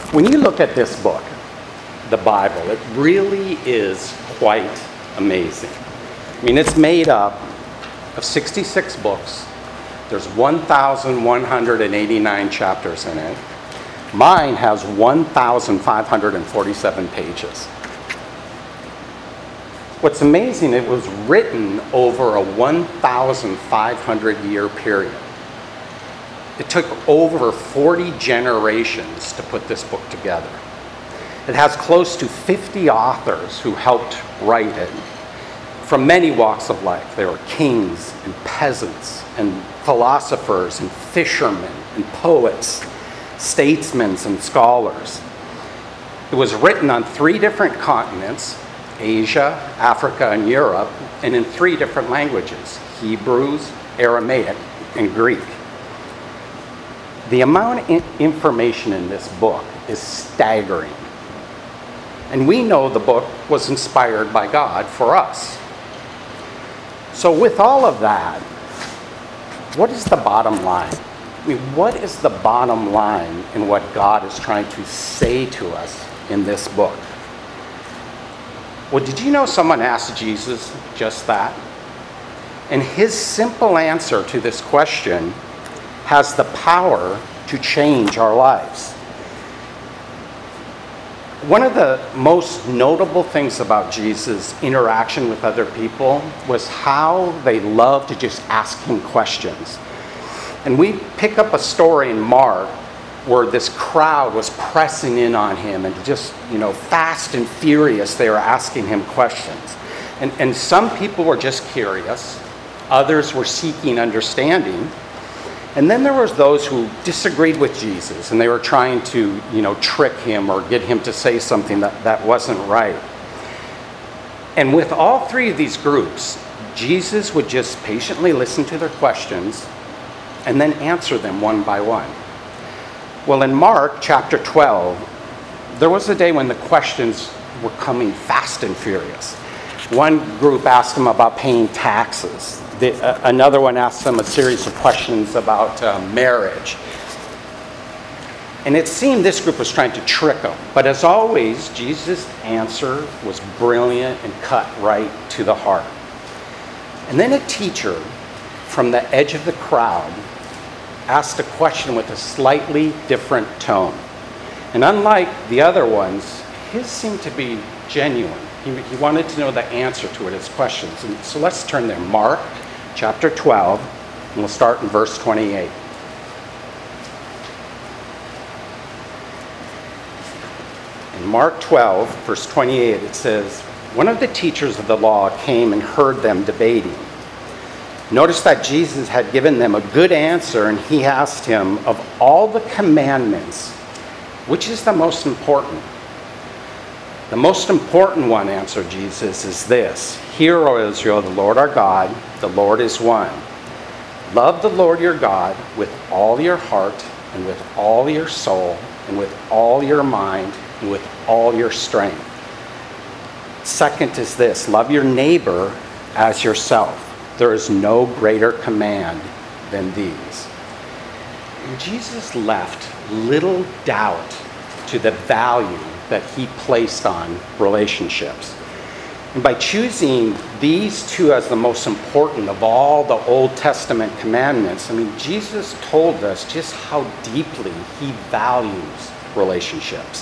When you look at this book, the Bible, it really is quite amazing. I mean, it's made up of 66 books. There's 1,189 chapters in it. Mine has 1,547 pages. What's amazing, it was written over a 1,500-year period. It took over 40 generations to put this book together. It has close to 50 authors who helped write it from many walks of life. There were kings and peasants and philosophers and fishermen and poets, statesmen and scholars. It was written on 3 different continents, Asia, Africa, and Europe, and in 3 different languages, Hebrew, Aramaic, and Greek. The amount of information in this book is staggering. And we know the book was inspired by God for us. So with all of that, what is the bottom line? I mean, what is the bottom line in what God is trying to say to us in this book? Well, did you know someone asked Jesus just that? And his simple answer to this question has the power to change our lives. One of the most notable things about Jesus' interaction with other people was how they loved to just ask him questions. And we pick up a story in Mark where this crowd was pressing in on him and just, fast and furious, they were asking him questions. And some people were just curious. Others were seeking understanding. And then there was those who disagreed with Jesus, and they were trying to, trick him or get him to say something that wasn't right. And with all 3 of these groups, Jesus would just patiently listen to their questions and then answer them one by one. Well, in Mark chapter 12, there was a day when the questions were coming fast and furious. One group asked him about paying taxes. Another one asked him a series of questions about marriage. And it seemed this group was trying to trick him. But as always, Jesus' answer was brilliant and cut right to the heart. And then a teacher from the edge of the crowd asked a question with a slightly different tone. And unlike the other ones, his seemed to be genuine. He wanted to know the answer to his questions. And so let's turn there. Mark chapter 12, and we'll start in verse 28. In Mark 12, verse 28, it says, "One of the teachers of the law came and heard them debating. Notice that Jesus had given them a good answer, and he asked him, of all the commandments, which is the most important? The most important one, answered Jesus, is this: Hear, O Israel, the Lord our God, the Lord is one. Love the Lord your God with all your heart and with all your soul and with all your mind and with all your strength. Second is this: love your neighbor as yourself. There is no greater command than these." And Jesus left little doubt to the value that he placed on relationships. And by choosing these 2 as the most important of all the Old Testament commandments, Jesus told us just how deeply he values relationships.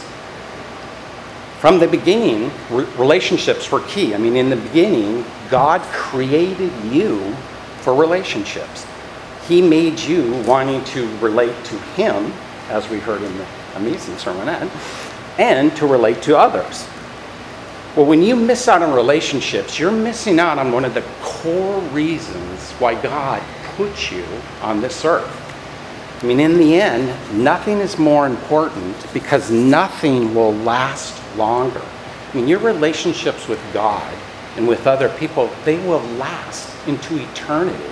From the beginning, relationships were key. In the beginning, God created you for relationships. He made you wanting to relate to him, as we heard in the amazing sermonette, and to relate to others. Well, when you miss out on relationships, you're missing out on one of the core reasons why God put you on this earth. In the end, nothing is more important because nothing will last longer. Your relationships with God and with other people, they will last into eternity.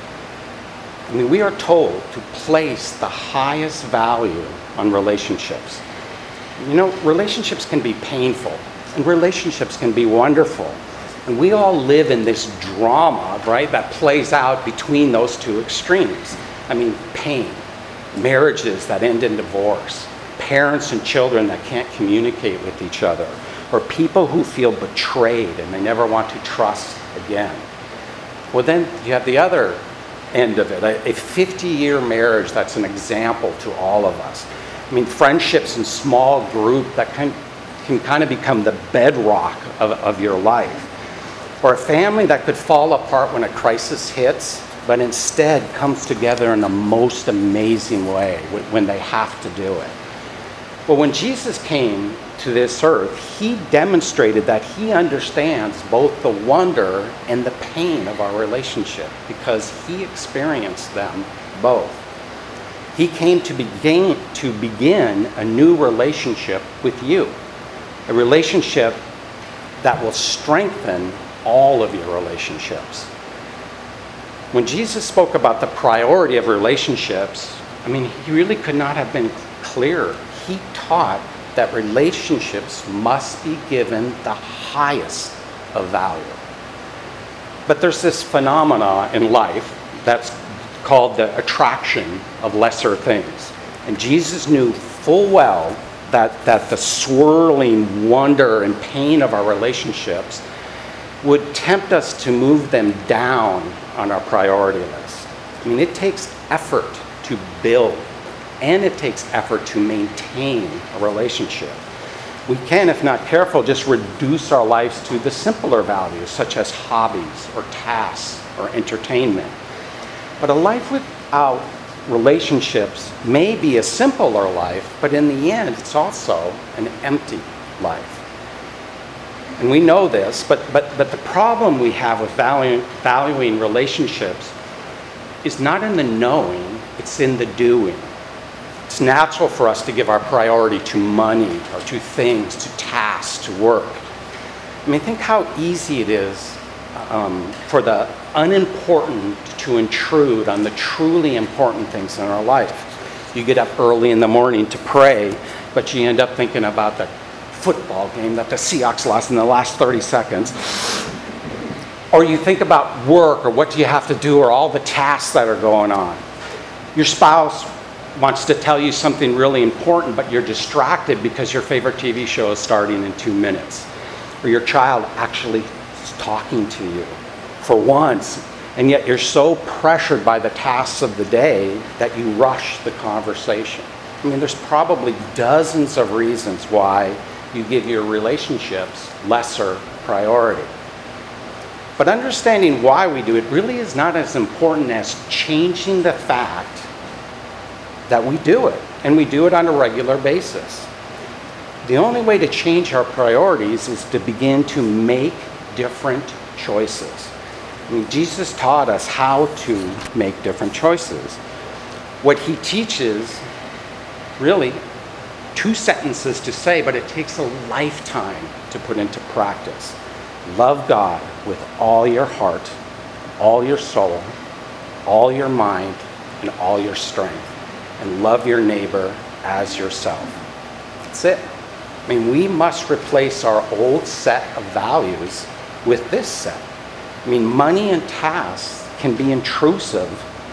We are told to place the highest value on relationships. Relationships can be painful, and relationships can be wonderful. And we all live in this drama, right, that plays out between those 2 extremes. Pain, marriages that end in divorce, parents and children that can't communicate with each other, or people who feel betrayed and they never want to trust again. Well, then you have the other end of it, a 50-year marriage that's an example to all of us. I mean, friendships in small group that can kind of become the bedrock of your life. Or a family that could fall apart when a crisis hits, but instead comes together in the most amazing way when they have to do it. Well, when Jesus came to this earth, he demonstrated that he understands both the wonder and the pain of our relationship because he experienced them both. He came to begin a new relationship with you, a relationship that will strengthen all of your relationships. When Jesus spoke about the priority of relationships, I mean, he really could not have been clearer. He taught that relationships must be given the highest of value. But there's this phenomena in life that's called the attraction of lesser things. And Jesus knew full well that the swirling wonder and pain of our relationships would tempt us to move them down on our priority list. I mean, it takes effort to build, and it takes effort to maintain a relationship. We can, if not careful, just reduce our lives to the simpler values, such as hobbies or tasks or entertainment. But a life without relationships may be a simpler life, but in the end, it's also an empty life. And we know this, but the problem we have with valuing relationships is not in the knowing, it's in the doing. It's natural for us to give our priority to money or to things, to tasks, to work. I mean, think how easy it is for the unimportant to intrude on the truly important things in our life. You get up early in the morning to pray, but you end up thinking about the football game that the Seahawks lost in the last 30 seconds. Or you think about work or what do you have to do or all the tasks that are going on. Your spouse wants to tell you something really important, but you're distracted because your favorite TV show is starting in 2 minutes. Or your child actually is talking to you for once, and yet you're so pressured by the tasks of the day that you rush the conversation. I mean, there's probably dozens of reasons why you give your relationships lesser priority. But understanding why we do it really is not as important as changing the fact that we do it, and we do it on a regular basis. The only way to change our priorities is to begin to make different choices. I mean, Jesus taught us how to make different choices. What he teaches, really, 2 sentences to say, but it takes a lifetime to put into practice. Love God with all your heart, all your soul, all your mind, and all your strength. And love your neighbor as yourself. That's it. I mean, we must replace our old set of values with this set. I mean, money and tasks can be intrusive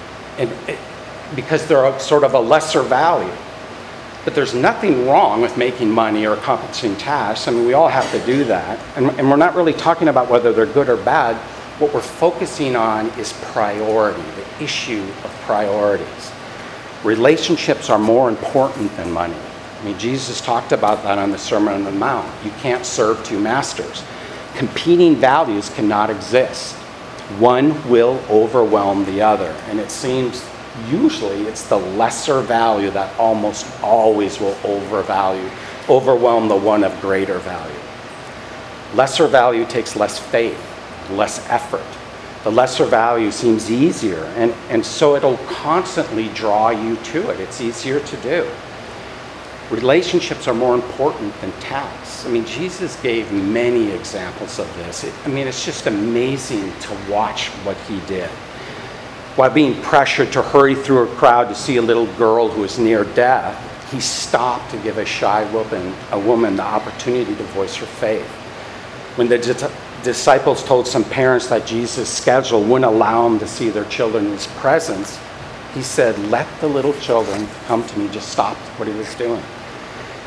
because they're sort of a lesser value. But there's nothing wrong with making money or accomplishing tasks. I mean, we all have to do that. And we're not really talking about whether they're good or bad. What we're focusing on is priority, the issue of priorities. Relationships are more important than money. I mean, Jesus talked about that on the Sermon on the Mount. You can't serve 2 masters. Competing values cannot exist. One will overwhelm the other. And it seems usually it's the lesser value that almost always will overwhelm the one of greater value. Lesser value takes less faith, less effort. The lesser value seems easier, and so it'll constantly draw you to it. It's easier to do. Relationships are more important than tasks. I mean, Jesus gave many examples of this. It's just amazing to watch what he did. While being pressured to hurry through a crowd to see a little girl who was near death, he stopped to give a shy woman the opportunity to voice her faith. When the disciples told some parents that Jesus' schedule wouldn't allow them to see their children in his presence, he said, "Let the little children come to me." Just stopped what he was doing.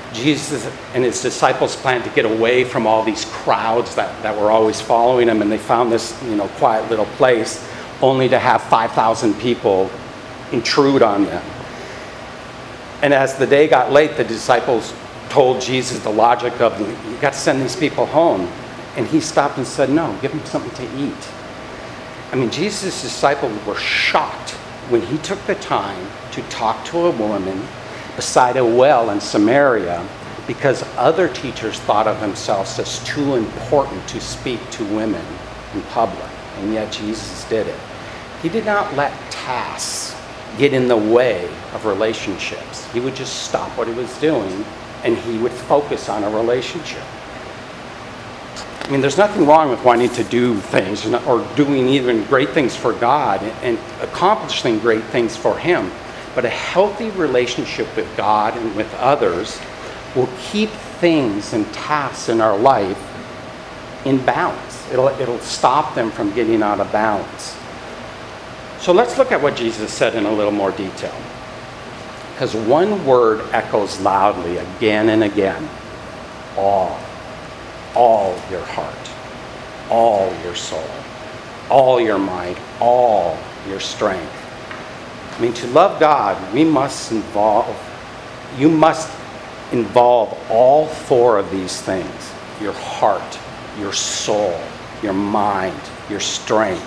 Jesus and his disciples planned to get away from all these crowds that were always following him, and they found this, quiet little place, only to have 5,000 people intrude on them. And as the day got late, the disciples told Jesus the logic of, you got to send these people home. And he stopped and said, no, give them something to eat. I mean, Jesus' disciples were shocked when he took the time to talk to a woman beside a well in Samaria, because other teachers thought of themselves as too important to speak to women in public. And yet Jesus did it. He did not let tasks get in the way of relationships. He would just stop what he was doing and he would focus on a relationship. I mean, there's nothing wrong with wanting to do things or doing even great things for God and accomplishing great things for him. But a healthy relationship with God and with others will keep things and tasks in our life in balance. It'll stop them from getting out of balance. So let's look at what Jesus said in a little more detail. Because one word echoes loudly again and again. All your heart, all your soul, all your mind, all your strength. I mean, to love God, you must involve all four of these things: your heart, your soul, your mind, your strength.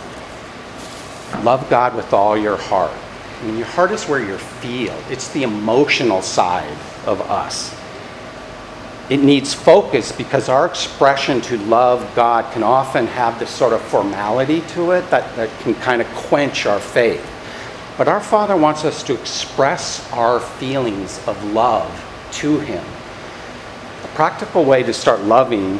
Love God with all your heart. I mean, your heart is where you feel. It's the emotional side of us. It needs focus because our expression to love God can often have this sort of formality to it that can kind of quench our faith. But our Father wants us to express our feelings of love to him. A practical way to start loving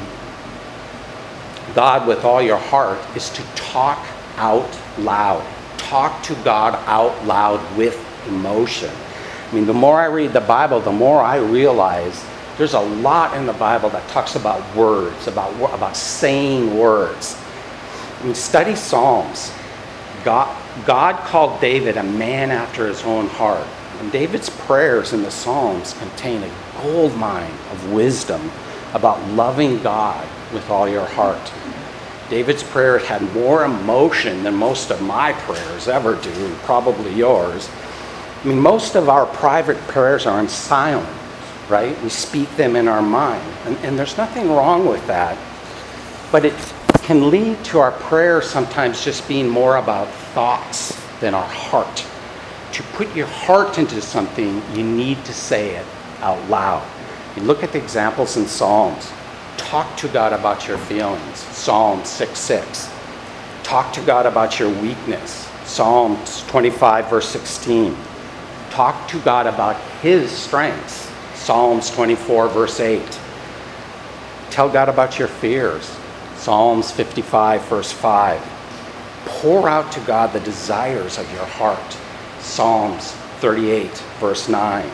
God with all your heart is to talk out loud. Talk to God out loud with emotion. I mean, the more I read the Bible, the more I realize there's a lot in the Bible that talks about words, about saying words. I mean, study Psalms. God called David a man after his own heart. And David's prayers in the Psalms contain a gold mine of wisdom about loving God with all your heart. David's prayer had more emotion than most of my prayers ever do, and probably yours. I mean, most of our private prayers are in silence, right? We speak them in our mind. And there's nothing wrong with that. But it can lead to our prayers sometimes just being more about thoughts than our heart. To put your heart into something, you need to say it out loud. You look at the examples in Psalms. Talk to God about your feelings. Psalm 6:6. Talk to God about your weakness. Psalms 25, verse 16. Talk to God about his strengths. Psalms 24, verse 8. Tell God about your fears. Psalms 55, verse 5. Pour out to God the desires of your heart. Psalms 38, verse 9.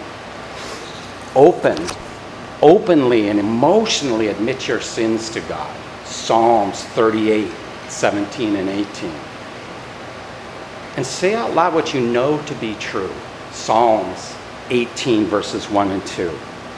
Openly and emotionally admit your sins to God. Psalms 38, 17 and 18. And say out loud what you know to be true. Psalms 18, verses 1 and 2.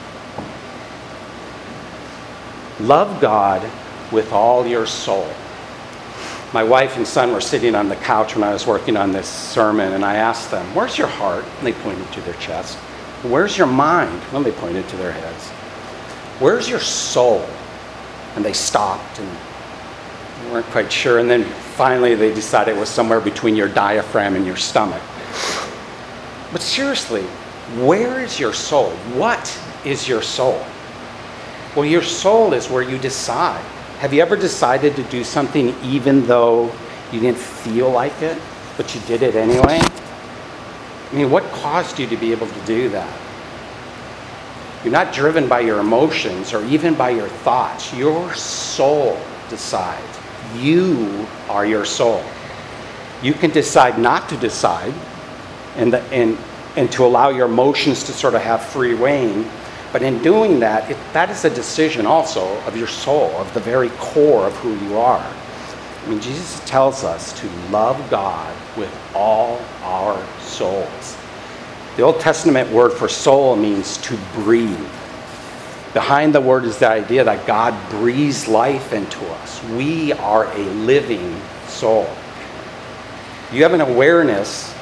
Love God with all your soul. My wife and son were sitting on the couch when I was working on this sermon, and I asked them, where's your heart? And they pointed to their chest. Where's your mind? And they pointed to their heads. Where's your soul? And they stopped and weren't quite sure. And then finally they decided it was somewhere between your diaphragm and your stomach. But seriously, where is your soul? What is your soul? Well, your soul is where you decide. Have you ever decided to do something even though you didn't feel like it, but you did it anyway? I mean, what caused you to be able to do that? You're not driven by your emotions or even by your thoughts. Your soul decides. You are your soul. You can decide not to decide and to allow your emotions to sort of have free reign. But in doing that, that is a decision also of your soul, of the very core of who you are. I mean, Jesus tells us to love God with all our souls. The Old Testament word for soul means to breathe. Behind the word is the idea that God breathes life into us. We are a living soul. You have an awareness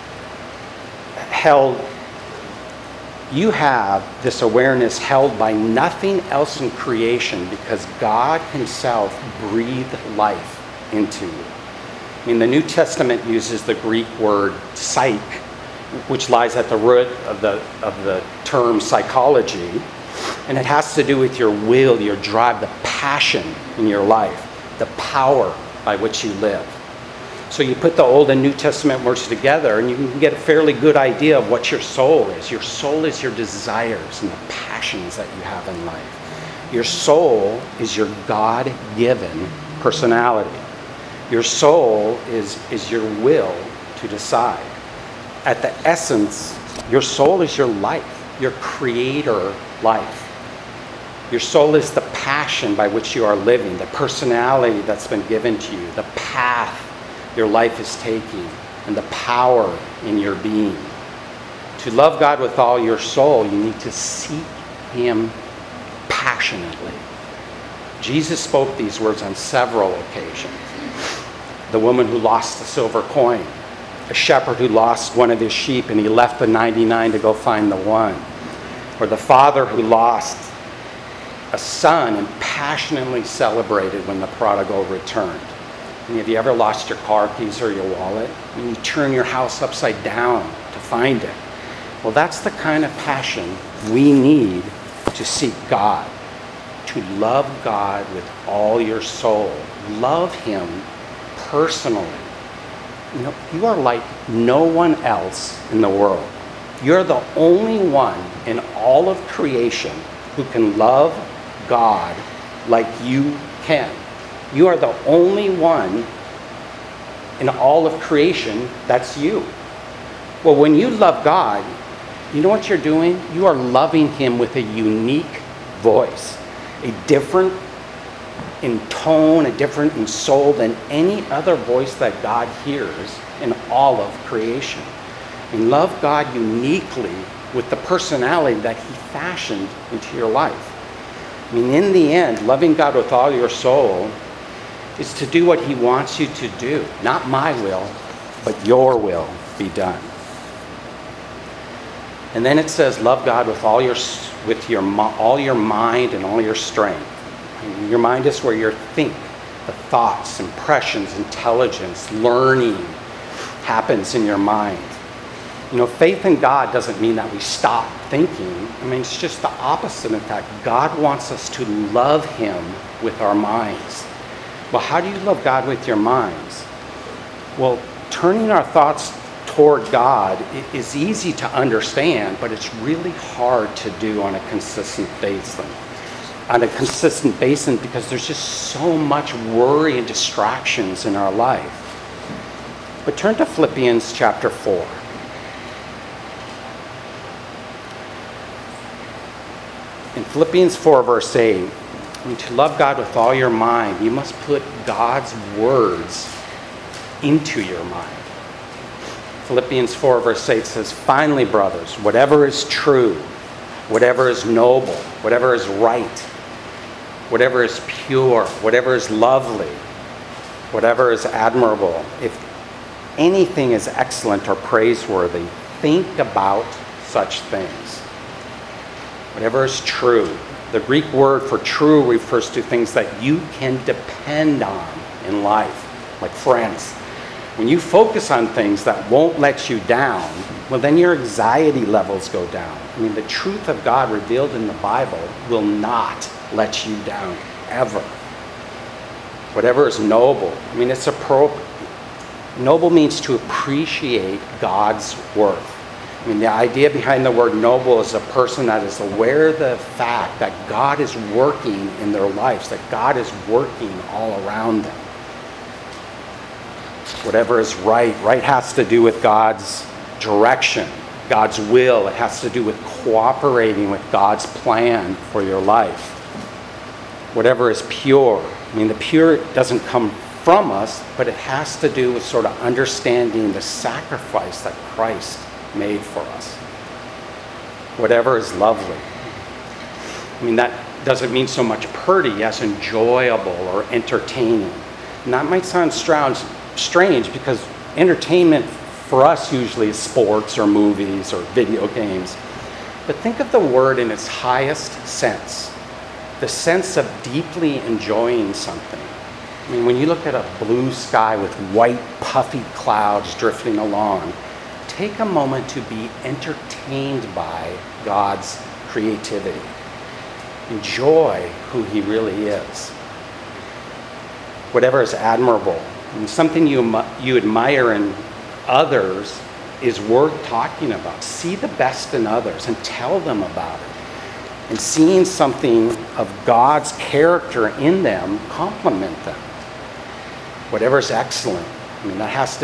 you have this awareness held by nothing else in creation because God himself breathed life into you. I mean, the New Testament uses the Greek word psyche, which lies at the root of the term psychology, and it has to do with your will, your drive, the passion in your life, the power by which you live. So you put the Old and New Testament words together and you can get a fairly good idea of what your soul is. Your soul is your desires and the passions that you have in life. Your soul is your God-given personality. Your soul is your will to decide. At the essence, your soul is your life, your creator life. Your soul is the passion by which you are living, the personality that's been given to you, the path your life is taking, and the power in your being. To love God with all your soul, you need to seek him passionately. Jesus spoke these words on several occasions. The woman who lost the silver coin, a shepherd who lost one of his sheep and he left the 99 to go find the one, or the father who lost a son and passionately celebrated when the prodigal returned. I mean, have you ever lost your car keys or your wallet? I mean, you turn your house upside down to find it. Well, that's the kind of passion we need to seek God, to love God with all your soul. Love him personally. You know, you are like no one else in the world. You're the only one in all of creation who can love God like you can. You are the only one in all of creation that's you. Well, when you love God, you know what you're doing? You are loving him with a unique voice, a different in tone, a different in soul than any other voice that God hears in all of creation. And love God uniquely with the personality that he fashioned into your life. I mean, in the end, loving God with all your soul is to do what he wants you to do. Not my will, but your will be done. And then it says, love God with all your mind and all your strength. And your mind is where your the thoughts, impressions, intelligence, learning happens in your mind. You know, faith in God doesn't mean that we stop thinking. I mean, it's just the opposite. In fact, God wants us to love him with our minds. Well, how do you love God with your minds? Well, turning our thoughts toward God is easy to understand, but it's really hard to do on a consistent basis. Because there's just so much worry and distractions in our life. But turn to Philippians chapter 4. In Philippians 4, verse 8, to love God with all your mind, you must put God's words into your mind. Philippians 4, verse 8 says, finally, brothers, whatever is true, whatever is noble, whatever is right, whatever is pure, whatever is lovely, whatever is admirable, if anything is excellent or praiseworthy, think about such things. Whatever is true. The Greek word for true refers to things that you can depend on in life, like friends. When you focus on things that won't let you down, well, then your anxiety levels go down. I mean, the truth of God revealed in the Bible will not let you down, ever. Whatever is noble. I mean, it's appropriate. Noble means to appreciate God's worth. I mean, the idea behind the word noble is a person that is aware of the fact that God is working in their lives, that God is working all around them. Whatever is right. Right has to do with God's direction, God's will. It has to do with cooperating with God's plan for your life. Whatever is pure. I mean, the pure doesn't come from us, but it has to do with sort of understanding the sacrifice that Christ made for us. Whatever is lovely. I mean, that doesn't mean so much pretty as enjoyable or entertaining. And that might sound strange because entertainment for us usually is sports or movies or video games. But think of the word in its highest sense, the sense of deeply enjoying something. I mean, when you look at a blue sky with white, puffy clouds drifting along, take a moment to be entertained by God's creativity. Enjoy who he really is. Whatever is admirable, and something you admire in others is worth talking about. See the best in others and tell them about it. And seeing something of God's character in them, compliment them. Whatever is excellent, I mean, that has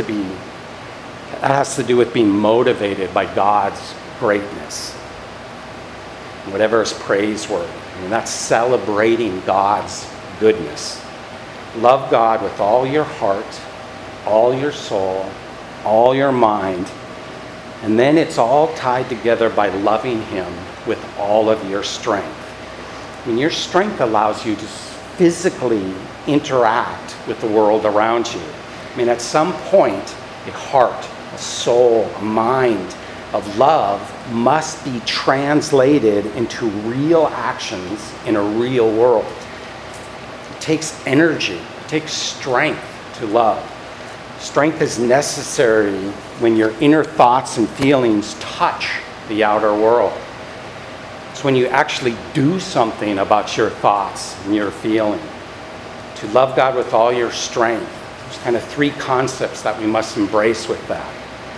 to do with being motivated by God's greatness. Whatever is praiseworthy, I mean, that's celebrating God's goodness. Love God with all your heart, all your soul, all your mind, and then it's all tied together by loving him with all of your strength. I mean, your strength allows you to physically interact with the world around you. I mean, at some point, a heart, a soul, a mind of love must be translated into real actions in a real world. It takes energy, it takes strength to love. Strength is necessary when your inner thoughts and feelings touch the outer world. It's when you actually do something about your thoughts and your feeling. To love God with all your strength, there's kind of three concepts that we must embrace with that.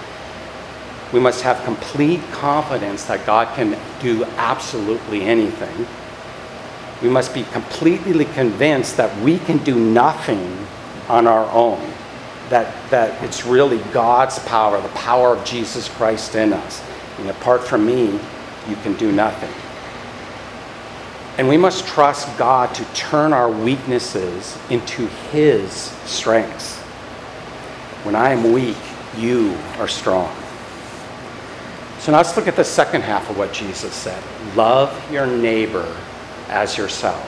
We must have complete confidence that God can do absolutely anything. We must be completely convinced that we can do nothing on our own. That it's really God's power, the power of Jesus Christ in us. And apart from me, you can do nothing. And we must trust God to turn our weaknesses into his strengths. When I am weak, you are strong. So now let's look at the second half of what Jesus said. Love your neighbor as yourself.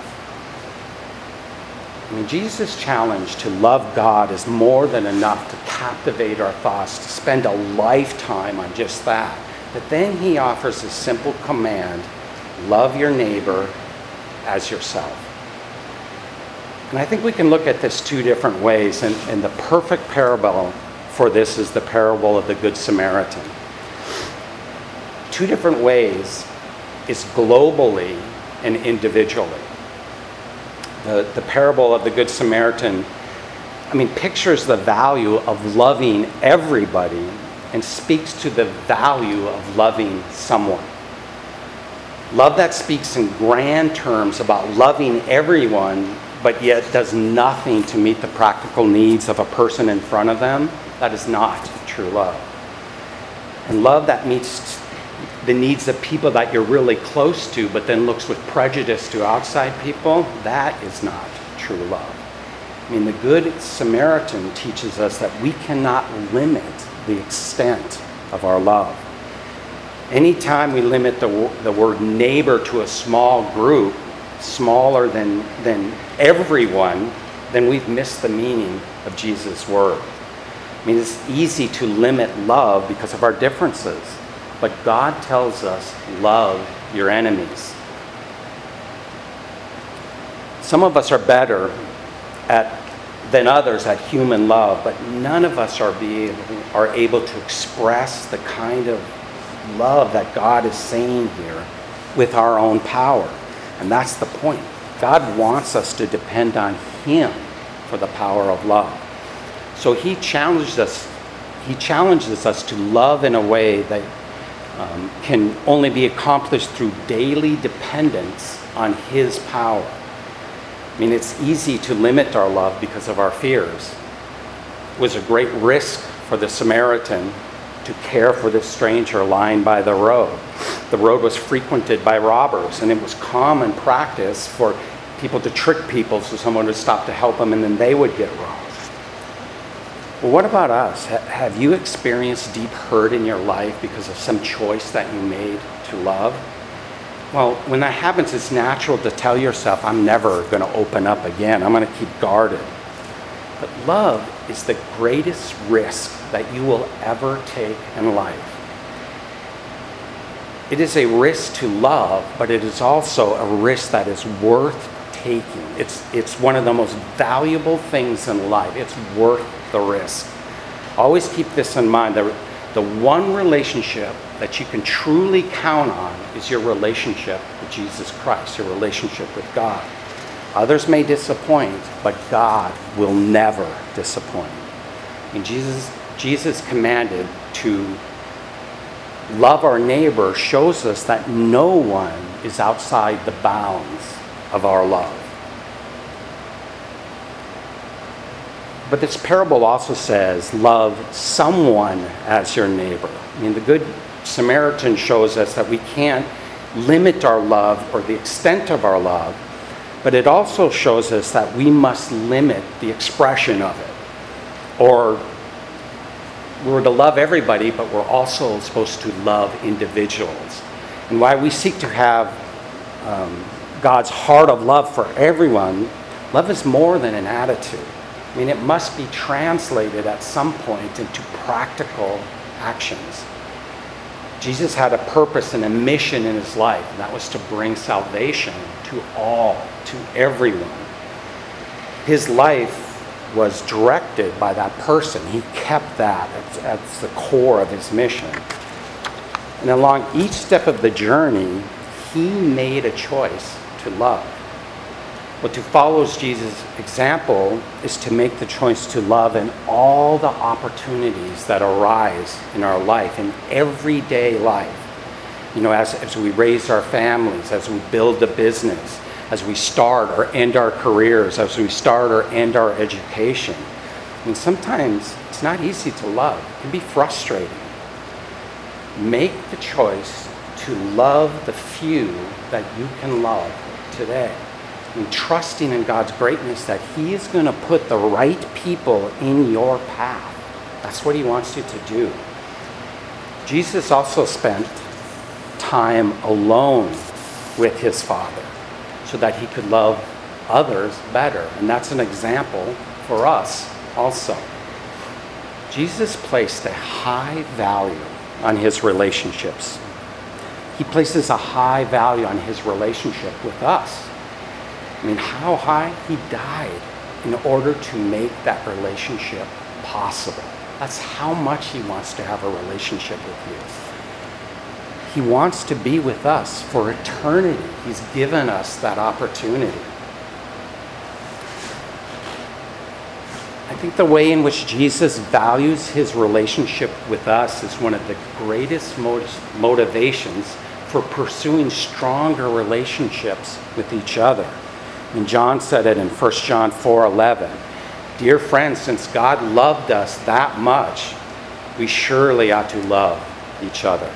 I mean, Jesus' challenge to love God is more than enough to captivate our thoughts, to spend a lifetime on just that. But then he offers a simple command, love your neighbor as yourself. And I think we can look at this two different ways, and the perfect parable for this is the parable of the Good Samaritan. Two different ways is globally and individually. The parable of the Good Samaritan, I mean, pictures the value of loving everybody and speaks to the value of loving someone. Love that speaks in grand terms about loving everyone, but yet does nothing to meet the practical needs of a person in front of them, that is not true love. And love that meets the needs of people that you're really close to, but then looks with prejudice to outside people, that is not true love. I mean, the Good Samaritan teaches us that we cannot limit the extent of our love. Anytime we limit the word neighbor to a small group, smaller than everyone, then we've missed the meaning of Jesus' word. I mean, it's easy to limit love because of our differences. But God tells us, love your enemies. Some of us are better than others at human love, but none of us are able to express the kind of love that God is saying here with our own power. And that's the point. God wants us to depend on him for the power of love. So he challenges us to love in a way that can only be accomplished through daily dependence on his power. I mean, it's easy to limit our love because of our fears. It was a great risk for the Samaritan to care for this stranger lying by the road. The road was frequented by robbers, and it was common practice for people to trick people so someone would stop to help them and then they would get robbed. Well, what about us? Have you experienced deep hurt in your life because of some choice that you made to love? Well, when that happens, it's natural to tell yourself, I'm never going to open up again. I'm going to keep guarded. But love is the greatest risk that you will ever take in life. It is a risk to love, but it is also a risk that is worth taking. It's one of the most valuable things in life. It's worth the risk. Always keep this in mind. The one relationship that you can truly count on is your relationship with Jesus Christ, your relationship with God. Others may disappoint, but God will never disappoint. And Jesus commanded to love our neighbor shows us that no one is outside the bounds of our love. But this parable also says, love someone as your neighbor. I mean, the Good Samaritan shows us that we can't limit our love or the extent of our love, but it also shows us that we must limit the expression of it. Or we're to love everybody, but we're also supposed to love individuals. And why we seek to have God's heart of love for everyone, love is more than an attitude. I mean, it must be translated at some point into practical actions. Jesus had a purpose and a mission in his life, and that was to bring salvation to all, to everyone. His life was directed by that person. He kept that as the core of his mission. And along each step of the journey, he made a choice to love. Well, to follow Jesus' example is to make the choice to love in all the opportunities that arise in our life, in everyday life. You know, as we raise our families, as we build a business, as we start or end our careers, as we start or end our education. And sometimes it's not easy to love. It can be frustrating. Make the choice to love the few that you can love today. And trusting in God's greatness that he is going to put the right people in your path. That's what he wants you to do. Jesus also spent time alone with his Father so that he could love others better. And that's an example for us also. Jesus placed a high value on his relationships. He places a high value on his relationship with us. I mean, how high? He died in order to make that relationship possible. That's how much he wants to have a relationship with you. He wants to be with us for eternity. He's given us that opportunity. I think the way in which Jesus values his relationship with us is one of the greatest motivations for pursuing stronger relationships with each other. And John said it in 1 John 4:11. Dear friends, since God loved us that much, we surely ought to love each other.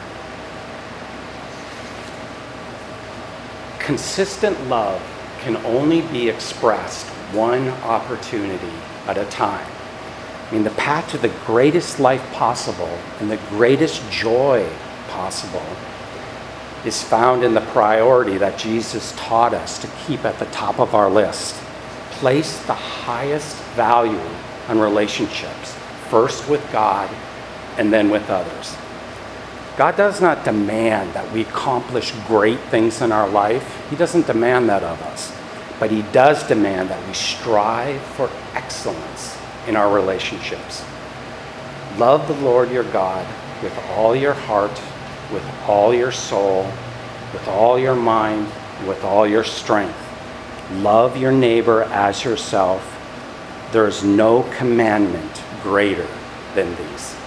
Consistent love can only be expressed one opportunity at a time. I mean, the path to the greatest life possible and the greatest joy possible is found in the priority that Jesus taught us to keep at the top of our list. Place the highest value on relationships, first with God and then with others. God does not demand that we accomplish great things in our life. He doesn't demand that of us. But he does demand that we strive for excellence in our relationships. Love the Lord your God with all your heart, with all your soul, with all your mind, and with all your strength. Love your neighbor as yourself. There is no commandment greater than these.